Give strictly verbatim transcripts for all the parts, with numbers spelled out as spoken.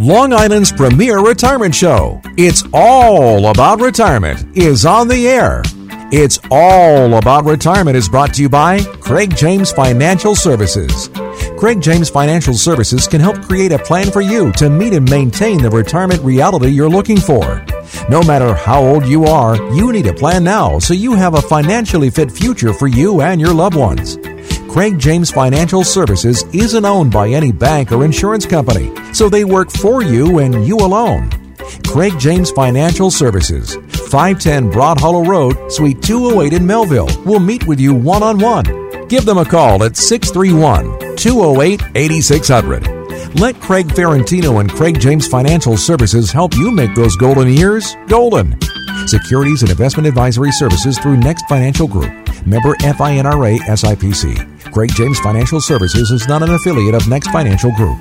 Long Island's premier retirement show. It's all about retirement is on the air. It's all about retirement is brought to you by Craig James Financial Services. Craig James Financial Services can help create a plan for you to meet and maintain the retirement reality you're looking for. No matter how old you are, you need a plan now so you have a financially fit future for you and your loved ones. Craig James Financial Services isn't owned by any bank or insurance company, so they work for you and you alone. Craig James Financial Services, five ten Broad Hollow Road, Suite two oh eight in Melville, will meet with you one-on-one. Give them a call at six three one, two oh eight, eight six zero zero. Let Craig Ferrantino and Craig James Financial Services help you make those golden years golden. Securities and investment advisory services through Next Financial Group. Member F I N R A S I P C. Craig James Financial Services is not an affiliate of Next Financial Group.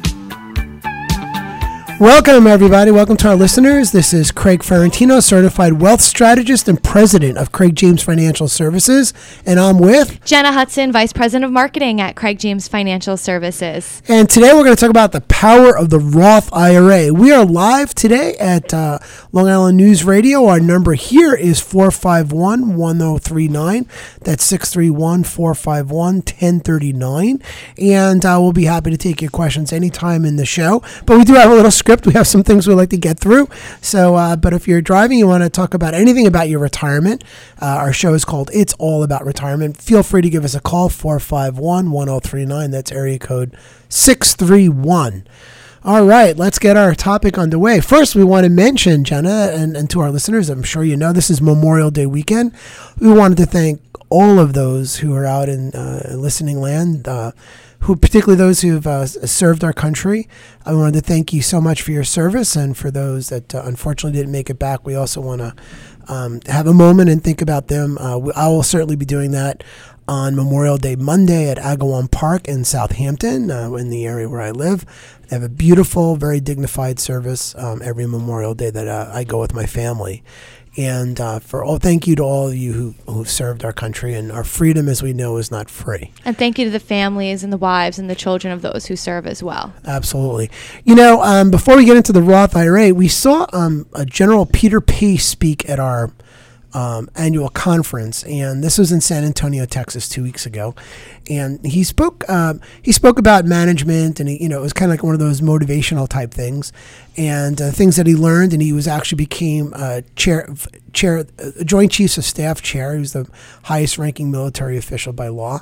Welcome, everybody. Welcome to our listeners. This is Craig Ferrantino, certified wealth strategist and president of Craig James Financial Services. And I'm with Jenna Hudson, vice president of marketing at Craig James Financial Services. And today we're going to talk about the power of the Roth I R A. We are live today at uh, Long Island News Radio. Our number here is four five one, one oh three nine. That's six three one, four five one, one oh three nine. And uh, we'll be happy to take your questions anytime in the show. But we do have a little script. We have some things we'd like to get through. So, uh, but if you're driving, you want to talk about anything about your retirement, uh, our show is called It's All About Retirement. Feel free to give us a call, four five one, one oh three nine. That's area code six three one. All right, let's get our topic underway. First, we want to mention, Jenna, and, and to our listeners, I'm sure you know, this is Memorial Day weekend. We wanted to thank all of those who are out in uh, listening land, uh, who particularly those who have uh, served our country. I wanted to thank you so much for your service, and for those that uh, unfortunately didn't make it back, we also want to um, have a moment and think about them. Uh, I will certainly be doing that on Memorial Day Monday at Agawam Park in Southampton, uh, in the area where I live. They have a beautiful, very dignified service um, every Memorial Day that uh, I go with my family. And uh, for all, thank you to all of you who who've served our country. And our freedom, as we know, is not free. And thank you to the families and the wives and the children of those who serve as well. Absolutely. You know, um, before we get into the Roth I R A, we saw um, a General Peter Pace speak at our um, annual conference, and this was in San Antonio, Texas, two weeks ago. And he spoke. Uh, he spoke about management, and he, you know, it was kind of like one of those motivational type things, and uh, things that he learned. And he was actually became uh, chair, chair, uh, Joint Chiefs of Staff chair. He was the highest-ranking military official by law,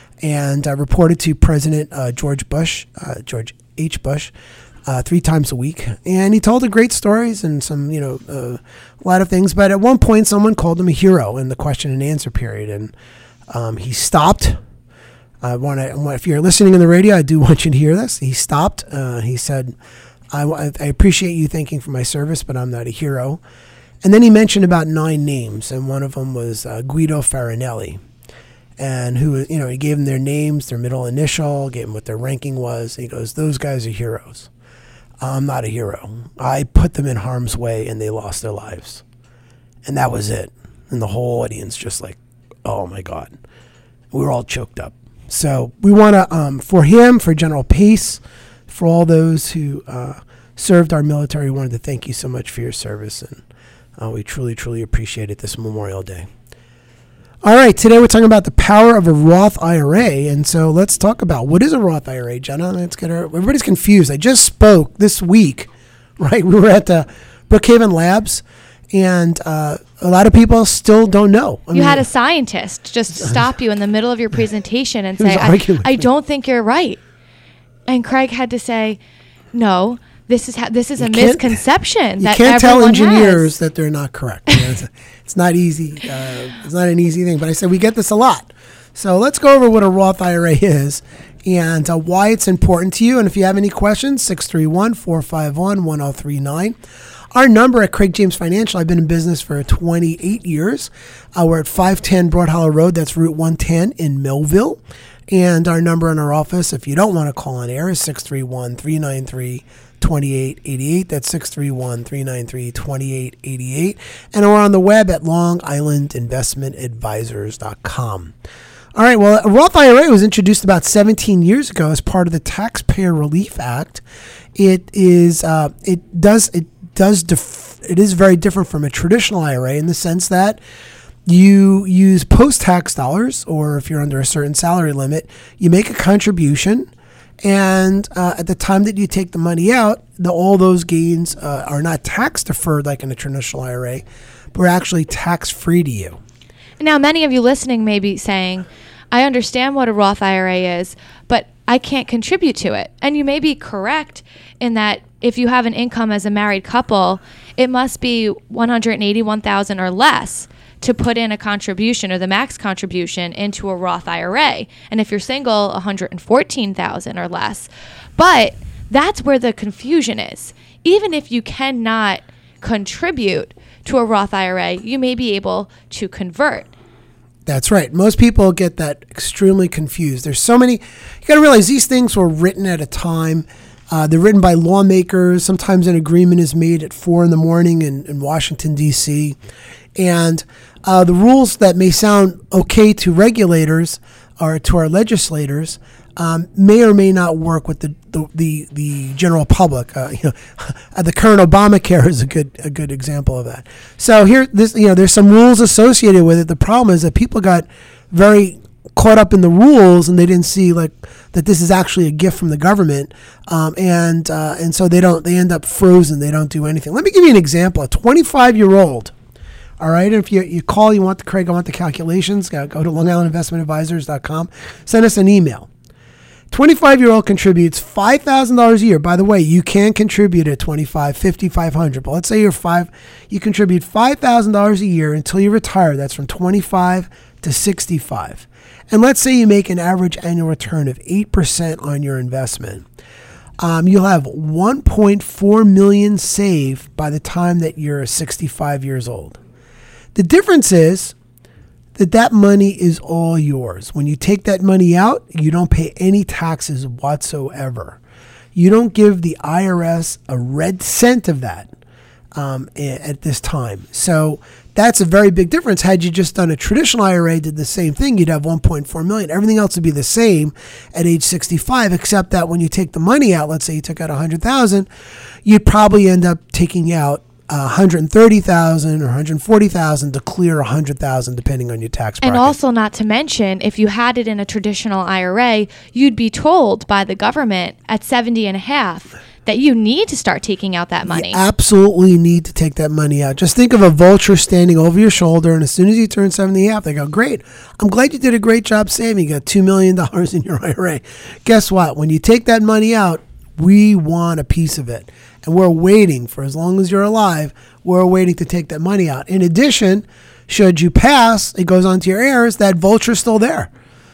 and uh, reported to President uh, George Bush, uh, George H. Bush, uh, three times a week. And he told the great stories and some, you know, uh, a lot of things. But at one point, someone called him a hero in the question and answer period, and um, he stopped. I want to. If you're listening on the radio, I do want you to hear this. He stopped. Uh, he said, I, "I appreciate you thanking for my service, but I'm not a hero." And then he mentioned about nine names, and one of them was uh, Guido Farinelli, and who, you know, he gave them their names, their middle initial, gave them what their ranking was. He goes, "Those guys are heroes. I'm not a hero. I put them in harm's way, and they lost their lives." And that was it. And the whole audience just like, "Oh my God," we were all choked up. So we want to, um, for him, for General Pace, for all those who uh, served our military, we wanted to thank you so much for your service, and uh, we truly, truly appreciate it this Memorial Day. All right, today we're talking about the power of a Roth I R A, and so let's talk about what is a Roth I R A, Jenna. Let's get our, everybody's confused. I just spoke this week, right? We were at the Brookhaven Labs. And uh, a lot of people still don't know. I you mean, had a scientist just stop you in the middle of your presentation and say, I, I don't think you're right. And Craig had to say, no, this is ha- this is a misconception you that can't tell engineers has. that they're not correct. You know, it's, it's not easy. Uh, it's not an easy thing. But I said we get this a lot. So let's go over what a Roth I R A is and uh, why it's important to you. And if you have any questions, six three one, four five one, one oh three nine. Our number at Craig James Financial, I've been in business for twenty-eight years. Uh, we're at five ten Broad Hollow Road. That's Route one ten in Millville. And our number in our office, if you don't want to call on air, is six three one, three nine three, two eight eight eight. That's six three one, three nine three, two eight eight eight. And we're on the web at long island investment advisors dot com. All right. Well, a Roth I R A was introduced about seventeen years ago as part of the Taxpayer Relief Act. It is. Uh, it does. It does. Def- it is very different from a traditional I R A in the sense that you use post-tax dollars, or if you're under a certain salary limit, you make a contribution, and uh, at the time that you take the money out, the, all those gains uh, are not tax deferred like in a traditional I R A, but are actually tax-free to you. Now, many of you listening may be saying, I understand what a Roth I R A is, but I can't contribute to it. And you may be correct in that if you have an income as a married couple, it must be one hundred eighty-one thousand dollars or less to put in a contribution, or the max contribution, into a Roth I R A. And if you're single, one hundred fourteen thousand dollars or less. But that's where the confusion is. Even if you cannot contribute to a Roth I R A, you may be able to convert. That's right. Most people get that extremely confused. There's so many. You got to realize these things were written at a time. Uh, they're written by lawmakers. Sometimes an agreement is made at four in the morning in, in Washington, D C And uh, the rules that may sound okay to regulators or to our legislators um, may or may not work with the the, the, the general public. Uh, you know, the current Obamacare is a good a good example of that. So here, this you know, there's some rules associated with it. The problem is that people got very caught up in the rules, and they didn't see like that this is actually a gift from the government, um, and uh, and so they don't they end up frozen. They don't do anything. Let me give you an example. A twenty-five year old. All right. And if you you call, you want the Craig, I want the calculations, go, go to long island investment advisors dot com. Send us an email. twenty-five year old contributes five thousand dollars a year. By the way, you can contribute at twenty-five, fifty, five hundred. But let's say you're five, you contribute five thousand dollars a year until you retire. That's from twenty-five to sixty-five. And let's say you make an average annual return of eight percent on your investment. Um, you'll have one point four million dollars saved by the time that you're sixty-five years old. The difference is that that money is all yours. When you take that money out, you don't pay any taxes whatsoever. You don't give the I R S a red cent of that um, at this time. So that's a very big difference. Had you just done a traditional I R A, did the same thing, you'd have one point four million dollars. Everything else would be the same at age sixty-five, except that when you take the money out, let's say you took out one hundred thousand dollars, you'd probably end up taking out Uh, one hundred thirty thousand dollars or one hundred forty thousand dollars to clear one hundred thousand dollars depending on your tax bracket. And also, not to mention, if you had it in a traditional I R A, you'd be told by the government at seventy and a half that you need to start taking out that money. You absolutely need to take that money out. Just think of a vulture standing over your shoulder, and as soon as you turn seventy and a half, they go, great, I'm glad you did a great job saving. You got two million dollars in your I R A. Guess what? When you take that money out, we want a piece of it. And we're waiting for as long as you're alive, we're waiting to take that money out. In addition, should you pass, it goes on to your heirs, that vulture's still there.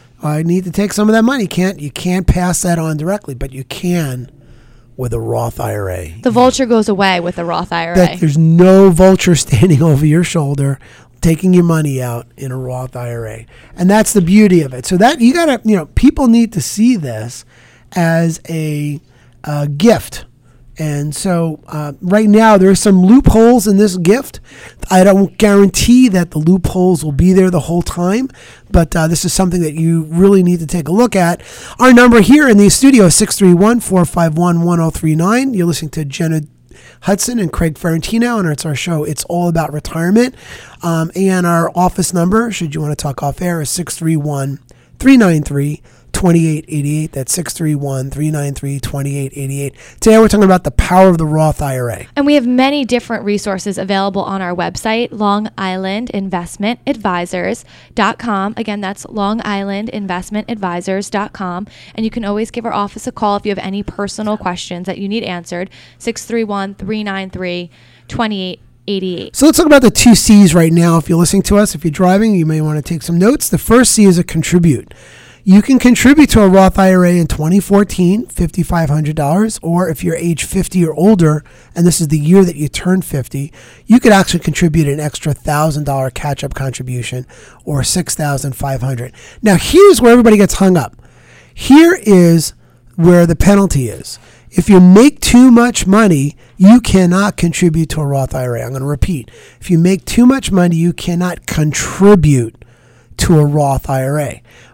I need to take some of that money. Can't you can't pass that on directly, but you can with a Roth I R A. The vulture goes away with a Roth I R A. That there's no vulture standing over your shoulder taking your money out in a Roth I R A. And that's the beauty of it. So that you got to, you know, people need to see this as a, a gift. And so uh, right now there are some loopholes in this gift. I don't guarantee that the loopholes will be there the whole time, but uh, this is something that you really need to take a look at. Our number here in the studio is six three one, four five one, one oh three nine. You're listening to Jenna Hudson and Craig Ferrantino, and it's our show, It's All About Retirement. Um, and our office number, should you want to talk off air, is six three one, three nine three, two eight eight eight. That's six three one, three nine three, two eight eight eight. Today we're talking about the power of the Roth I R A. And we have many different resources available on our website, long island investment advisors dot com. Again, that's long island investment advisors dot com. And you can always give our office a call if you have any personal questions that you need answered, six three one, three nine three, two eight eight eight. So let's talk about the two C's right now. If you're listening to us, if you're driving, you may want to take some notes. The first C is a contribute. You can contribute to a Roth I R A in twenty fourteen, five thousand five hundred dollars, or if you're age fifty or older, and this is the year that you turn fifty, you could actually contribute an extra one thousand dollars catch-up contribution, or six thousand five hundred dollars. Now, here's where everybody gets hung up. Here is where the penalty is. If you make too much money, you cannot contribute to a Roth I R A. I'm going to repeat. If you make too much money, you cannot contribute to a Roth I R A.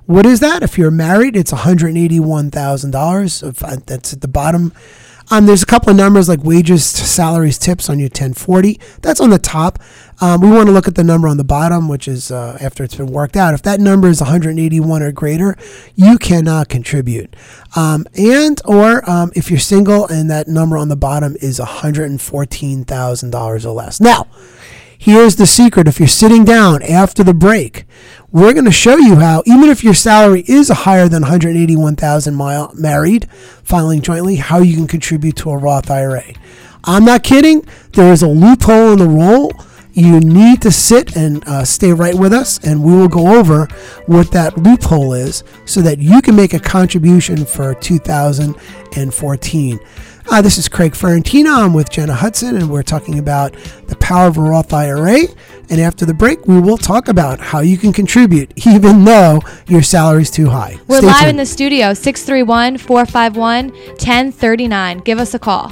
What is that? If you're married, it's one hundred eighty-one thousand dollars. That's at the bottom. Um, there's a couple of numbers like wages, salaries, tips on your ten forty. That's on the top. Um, we want to look at the number on the bottom, which is uh, after it's been worked out. If that number is one hundred eighty-one or greater, you cannot contribute. Um, and or um, if you're single and that number on the bottom is one hundred fourteen thousand dollars or less. Now, here's the secret. If you're sitting down after the break, we're going to show you how, even if your salary is higher than one hundred eighty-one thousand dollars married, filing jointly, how you can contribute to a Roth I R A. I'm not kidding. There is a loophole in the rule. You need to sit and uh, stay right with us, and we will go over what that loophole is so that you can make a contribution for two thousand fourteen. Uh, this is Craig Ferrantino. I'm with Jenna Hudson, and we're talking about the power of a Roth I R A. And after the break, we will talk about how you can contribute, even though your salary is too high. We're Stay live tuned. in the studio, six three one, four five one, one zero three nine. Give us a call.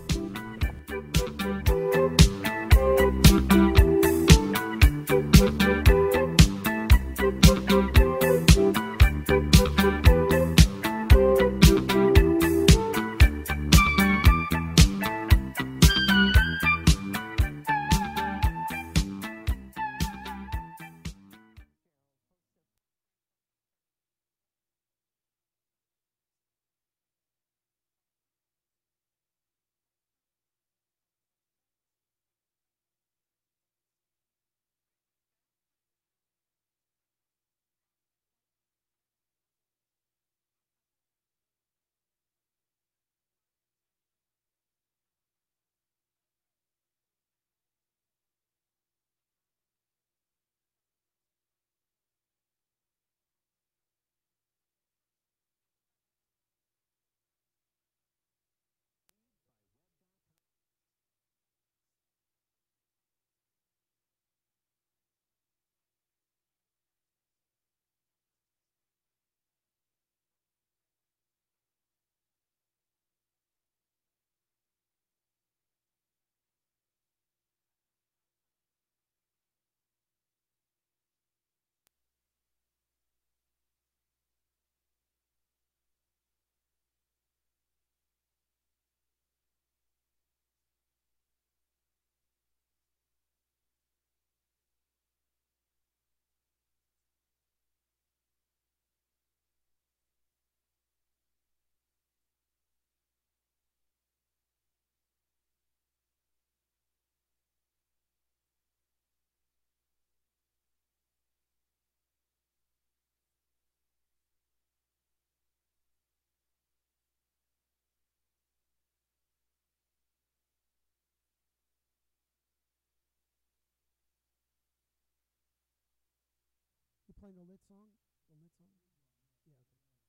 Playing a lit song? A lit song? Yeah, okay.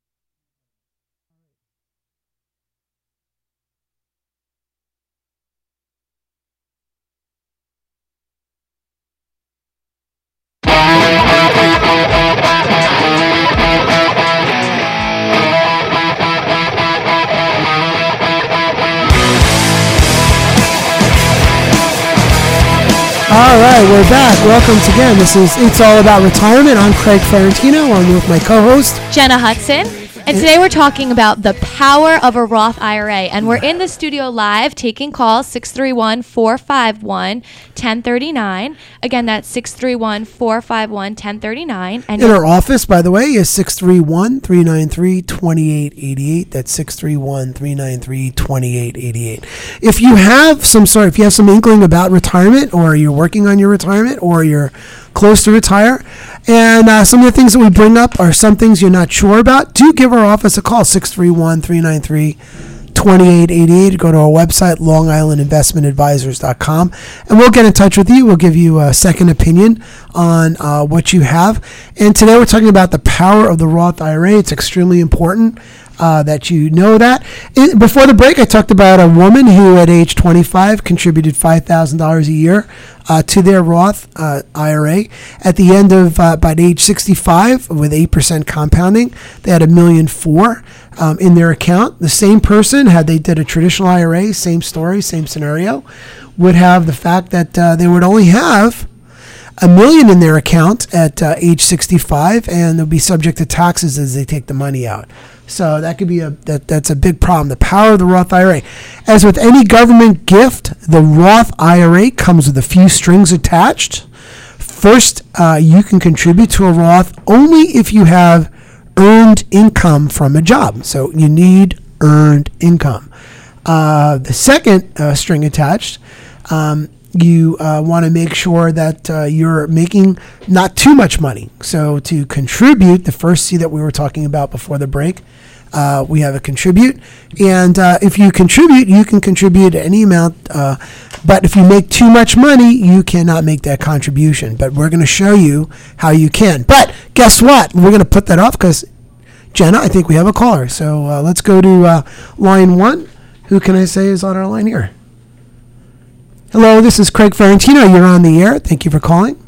All right. All right, we're back. Welcome to again. This is It's All About Retirement. I'm Craig Ferrantino. I'm with my co-host, Jenna Hudson. And today we're talking about the power of a Roth I R A. And we're in the studio live taking calls, six three one, four five one, one zero three nine. Again, that's six three one, four five one, one zero three nine. And in our office, by the way, is six three one, three nine three, two eight eight eight. That's six three one, three nine three, two eight eight eight. If you have some sort, if you have some inkling about retirement, or you're working on your retirement, or you're close to retire, and uh, some of the things that we bring up are some things you're not sure about, do give our office a call, six three one, three nine three, two eight eight eight. Go to our website, long island investment advisors dot com, and we'll get in touch with you. We'll give you a second opinion on uh, what you have. And today we're talking about the power of the Roth I R A. It's extremely important uh, that you know that. In, before the break, I talked about a woman who at age twenty-five contributed five thousand dollars a year uh, to their Roth uh, I R A. At the end of, uh, by age sixty-five, with eight percent compounding, they had a million four um, in their account. The same person, had they did a traditional I R A, same story, same scenario, would have the fact that uh, they would only have a million in their account at uh, age sixty-five, and they'll be subject to taxes as they take the money out. So that could be a that that's a big problem. The power of the Roth I R A. As with any government gift, the Roth I R A comes with a few strings attached. First, uh, you can contribute to a Roth only if you have earned income from a job. So you need earned income. Uh, the second uh, string attached, um, you uh, want to make sure that uh, you're making not too much money. So to contribute, the first C that we were talking about before the break, uh, we have a contribute. And uh, if you contribute, you can contribute any amount. Uh, but if you make too much money, you cannot make that contribution. But we're going to show you how you can. But guess what? We're going to put that off because, Jenna, I think we have a caller. So uh, let's go to uh, line one. Who can I say is on our line here? Hello, this is Craig Ferrantino. You're on the air. Thank you for calling.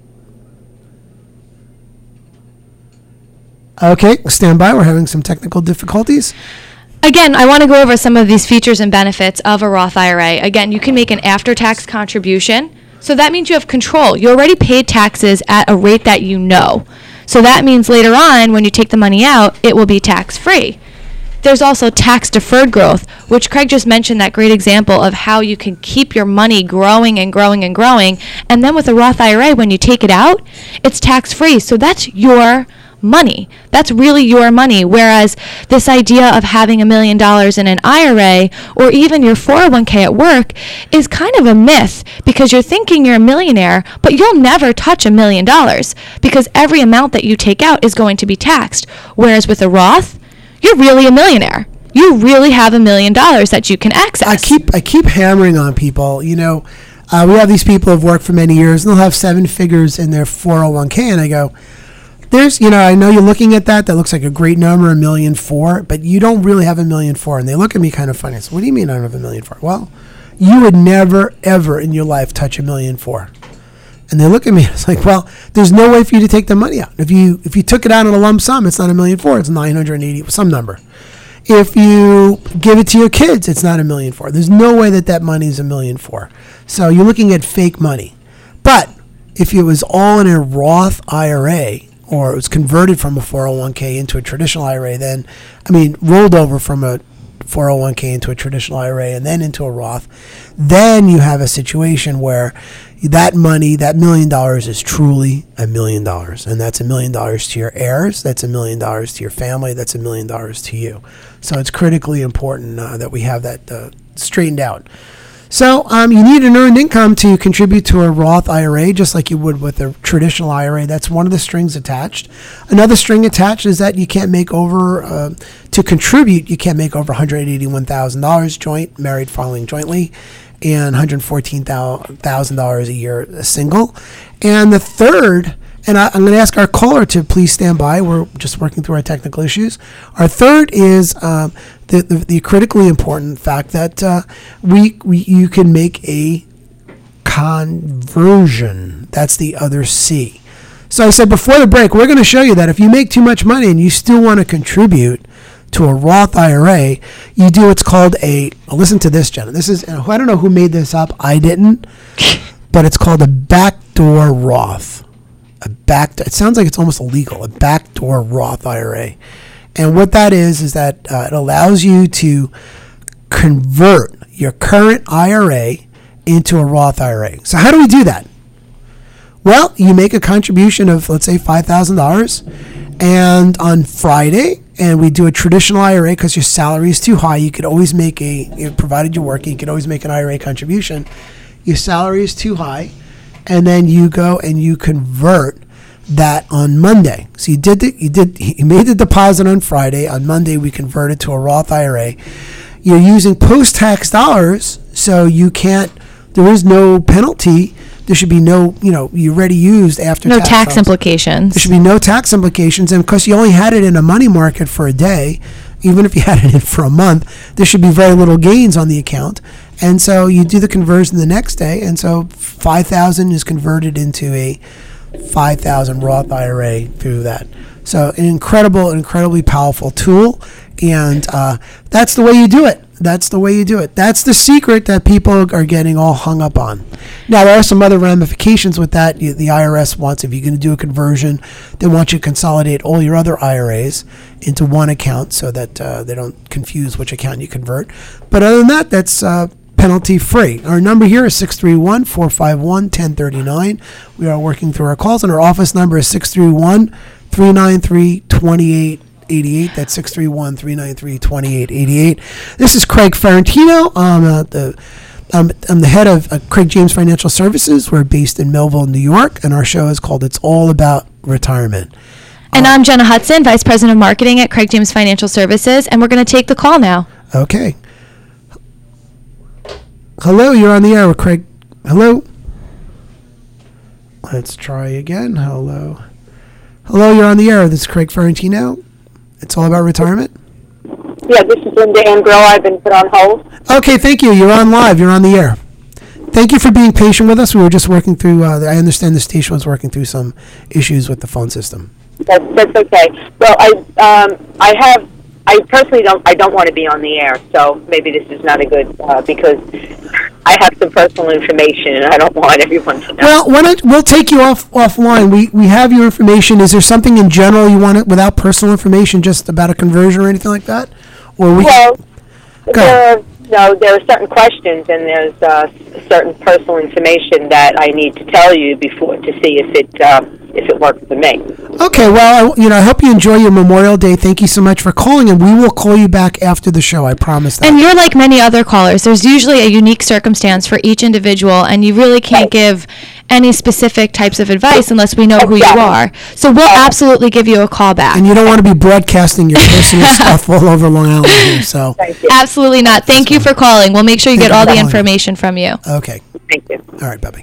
Okay, stand by. We're having some technical difficulties. Again, I want to go over some of these features and benefits of a Roth I R A. Again, you can make an after-tax contribution. So that means you have control. You already paid taxes at a rate that you know. So that means later on, when you take the money out, it will be tax-free. There's also tax-deferred growth, which Craig just mentioned, that great example of how you can keep your money growing and growing and growing. And then with a Roth I R A, when you take it out, it's tax-free. So that's your money. That's really your money. Whereas this idea of having a million dollars in an I R A or even your four oh one k at work is kind of a myth, because you're thinking you're a millionaire, but you'll never touch a million dollars because every amount that you take out is going to be taxed. Whereas with a Roth, you're really a millionaire. You really have a million dollars that you can access. I keep I keep hammering on people. You know, uh, we have these people who've worked for many years, and they'll have seven figures in their four oh one k, and I go, there's, you know, I know you're looking at that. That looks like a great number, a million four, but you don't really have a million four. And they look at me kind of funny. I say, what do you mean I don't have a million four? Well, you would never, ever in your life touch a million four. And they look at me, it's like, well, there's no way for you to take the money out. If you if you took it out in a lump sum, it's not a million four, it's nine hundred eighty, some number. If you give it to your kids, it's not a million four. There's no way that that money is a million four. So you're looking at fake money. But if it was all in a Roth I R A, or it was converted from a four oh one k into a traditional I R A, then, I mean, rolled over from a four oh one k into a traditional I R A and then into a Roth, then you have a situation where that money, that million dollars is truly a million dollars. And that's a million dollars to your heirs. That's a million dollars to your family. That's a million dollars to you. So it's critically important uh, that we have that uh, straightened out. So um, you need an earned income to contribute to a Roth I R A, just like you would with a traditional I R A. That's one of the strings attached. Another string attached is that you can't make over, uh, to contribute, you can't make over one hundred eighty-one thousand dollars joint, married filing jointly, and one hundred fourteen thousand dollars a year single. And the third, and I, I'm going to ask our caller to please stand by. We're just working through our technical issues. Our third is um, the, the the critically important fact that uh, we, we you can make a conversion. That's the other C. So I said before the break, we're going to show you that if you make too much money and you still want to contribute to a Roth I R A, you do what's called a, listen to this, Jenna. This is, I don't know who made this up. I didn't. But it's called a backdoor Roth. A back, it sounds like it's almost illegal, a backdoor Roth I R A. And what that is, is that uh, it allows you to convert your current I R A into a Roth I R A. So how do we do that? Well, you make a contribution of, let's say, five thousand dollars, and on Friday, and we do a traditional I R A because your salary is too high. You could always make a, you know, provided you're working, you could always make an I R A contribution. Your salary is too high, and then you go and you convert that on Monday. So you did the, you did you made the deposit on Friday. On Monday, we converted to a Roth I R A. You're using post-tax dollars, so you can't. There is no penalty. There should be no, you know, you already used after no tax. tax dollars. implications. There should be no tax implications, and because you only had it in a money market for a day, even if you had it in for a month, there should be very little gains on the account. And so you do the conversion the next day, and so five thousand is converted into a five thousand Roth I R A through that. So an incredible, incredibly powerful tool, and uh, that's the way you do it. That's the way you do it. That's the secret that people are getting all hung up on. Now, there are some other ramifications with that. The I R S wants, if you're going to do a conversion, they want you to consolidate all your other I R As into one account so that uh, they don't confuse which account you convert. But other than that, that's uh, penalty free. Our number here is six three one, four five one, one zero three nine. We are working through our calls, and our office number is six three one, three nine three, two eight eight eight. That's six three one, three nine three, two eight eight eight. This is Craig Ferrantino. I'm, uh, the, I'm, I'm the head of uh, Craig James Financial Services. We're based in Millville, New York, and our show is called It's All About Retirement. And uh, I'm Jenna Hudson, Vice President of Marketing at Craig James Financial Services, and we're going to take the call now. Okay. Hello, you're on the air with Craig. Hello. Let's try again. Hello. Hello, you're on the air. This is Craig Ferrantino. It's All About Retirement. Yeah, this is Linda Angrill. I've been put on hold. Okay, thank you. You're on live. You're on the air. Thank you for being patient with us. We were just working through, uh, I understand the station was working through some issues with the phone system. That's, that's okay. Well, I um, I have, I personally don't, I don't want to be on the air, so maybe this is not a good, uh, because I have some personal information and I don't want everyone to know. Well, why don't, we'll take you off offline. We we have your information. Is there something in general you want it without personal information, just about a conversion or anything like that? Or we Well, Go there are, no, there are certain questions and there's uh, certain personal information that I need to tell you before to see if it uh, if it works for me. Okay, well, I, you know, I hope you enjoy your Memorial Day. Thank you so much for calling, and we will call you back after the show. I promise that. And you're like many other callers. There's usually a unique circumstance for each individual, and you really can't Right. give any specific types of advice unless we know who you Exactly. are. So we'll absolutely give you a call back. And you don't want to be broadcasting your personal stuff all over Long Island here. So, Thank you. Absolutely not. Thank you for calling. We'll make sure you Thank get you all for the calling. information from you. okay. Thank you. All right, bye-bye.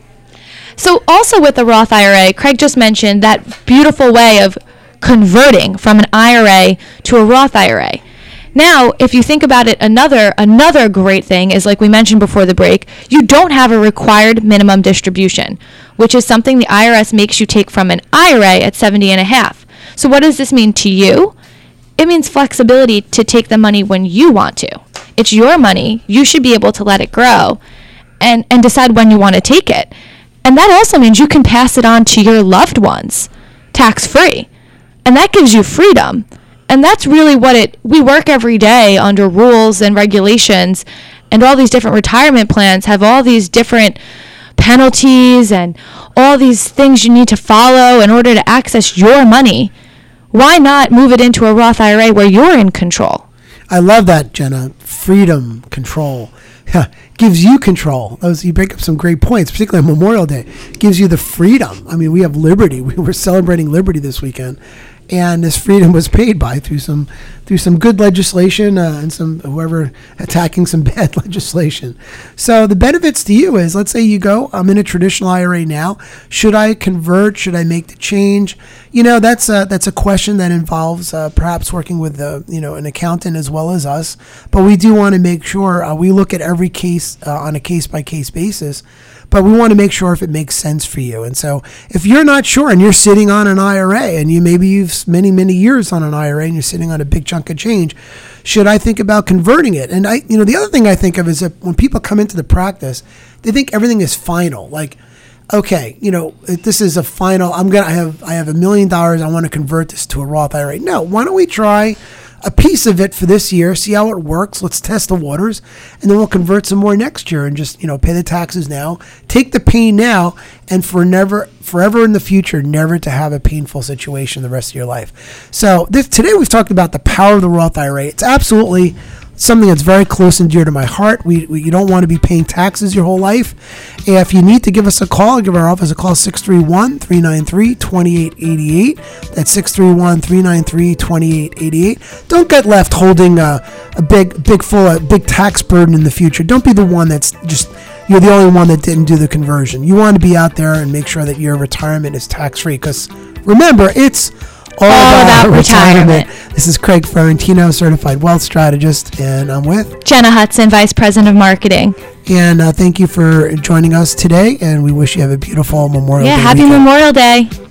So also with the Roth I R A, Craig just mentioned that beautiful way of converting from an I R A to a Roth I R A. Now, if you think about it, another another great thing is, like we mentioned before the break, you don't have a required minimum distribution, which is something the I R S makes you take from an I R A at seventy and a half. So what does this mean to you? It means flexibility to take the money when you want to. It's your money. You should be able to let it grow and, and decide when you want to take it. And that also means you can pass it on to your loved ones tax-free. And that gives you freedom. And that's really what it, we work every day under rules and regulations, and all these different retirement plans have all these different penalties and all these things you need to follow in order to access your money. Why not move it into a Roth I R A where you're in control? I love that, Jenna. Freedom, control. Gives you control. Those, you bring up some great points, particularly on Memorial Day. Gives you the freedom. I mean, we have liberty. We were celebrating liberty this weekend, and this freedom was paid by through some through some good legislation uh, and some whoever attacking some bad legislation. So the benefits to you is, let's say you go, I'm in a traditional I R A now. Should I convert? Should I make the change? You know, that's a, that's a question that involves uh, perhaps working with the, you know, an accountant as well as us. But we do want to make sure uh, we look at every case uh, on a case by case basis. But we want to make sure if it makes sense for you. And so if you're not sure and you're sitting on an I R A and you maybe you've many, many years on an I R A and you're sitting on a big chunk of change, should I think about converting it? And I, you know, the other thing I think of is that when people come into the practice, they think everything is final. Like, okay, you know, if this is a final, I'm going to, I have, I have a million dollars. I want to convert this to a Roth I R A. No, why don't we try a piece of it for this year, see how it works. Let's test the waters, and then we'll convert some more next year and just, you know, pay the taxes now, take the pain now, and for never, forever in the future, never to have a painful situation the rest of your life. So this, today we've talked about the power of the Roth I R A. It's absolutely something that's very close and dear to my heart. We, we you don't want to be paying taxes your whole life. If you need to give us a call, give our office a call, six three one, three nine three, two eight eight eight. That's six three one, three nine three, two eight eight eight. Don't get left holding a, a big, big full, a big tax burden in the future. Don't be the one that's just, you're the only one that didn't do the conversion. You want to be out there and make sure that your retirement is tax-free, because remember, it's all, All about, about retirement. retirement. This is Craig Ferrantino, certified wealth strategist, and I'm with. Jenna Hudson, Vice President of Marketing. And uh, thank you for joining us today, and we wish you have a beautiful Memorial Yeah, Day happy weekend. Memorial Day.